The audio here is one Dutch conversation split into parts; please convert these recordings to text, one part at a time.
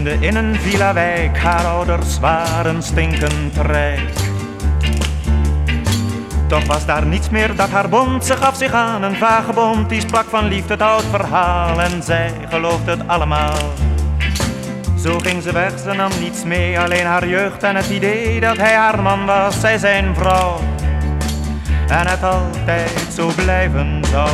woonde in een villa-wijk, haar ouders waren stinkend rijk. Toch was daar niets meer dat haar bond, ze gaf zich aan een vagebond. Die sprak van liefde, het oud verhaal, en zij geloofde het allemaal. Zo ging ze weg, ze nam niets mee, alleen haar jeugd en het idee dat hij haar man was, zij zijn vrouw. En het altijd zo blijven zou.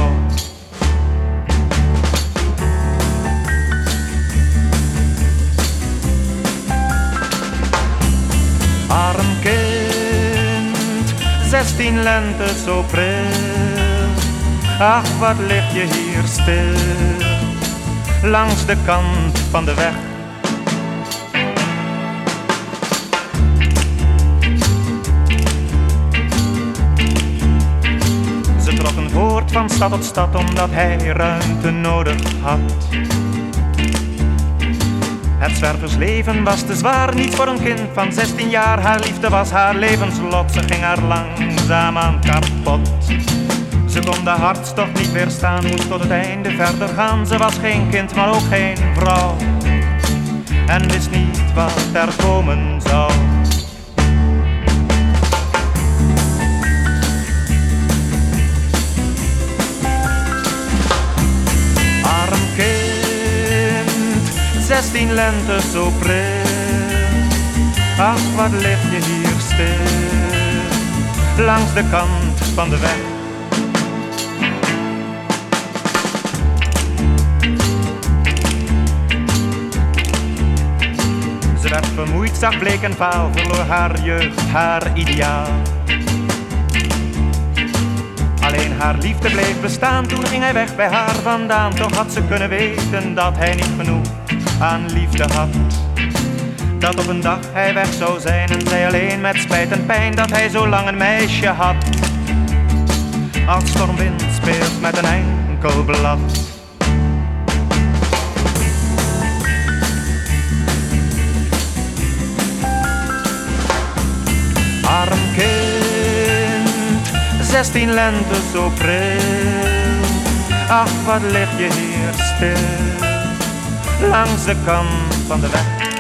Arm kind, 16 lente zo pril. Ach, wat lig je hier stil, langs de kant van de weg. Ze trokken voort van stad tot stad, omdat hij ruimte nodig had. Het zwerversleven was te zwaar, niet voor een kind van 16 jaar. Haar liefde was haar levenslot, ze ging haar langzaamaan kapot. Ze kon de hartstocht niet weerstaan, moest tot het einde verder gaan. Ze was geen kind, maar ook geen vrouw, en wist niet wat er komen zou. Arm kind, 16 lente zo pril. Ach, wat lig je hier stil, langs de kant van de weg. Ze werd vermoeid, zag bleek en vaal, verloor haar jeugd, haar ideaal. Alleen haar liefde bleef bestaan, toen ging hij weg bij haar vandaan. Toch had ze kunnen weten dat hij niet genoeg aan liefde had. Dat op een dag hij weg zou zijn en zij alleen met spijt en pijn dat hij zo lang een meisje had. Als stormwind speelt met een enkel blad. Arm kind, 16 lente zo pril. Ach, wat lig je hier stil, langs de kant van de weg.